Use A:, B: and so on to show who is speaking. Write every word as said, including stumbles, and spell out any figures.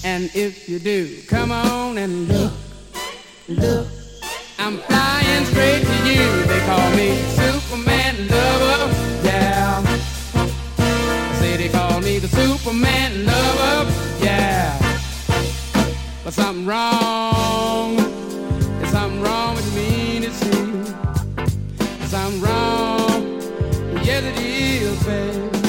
A: And if you do, come on and look, look. I'm flying straight to you. They call me Superman lover, yeah. I say they call me the Superman lover, yeah. But something wrong, there's something wrong with me to see. Something wrong, yes it is, babe.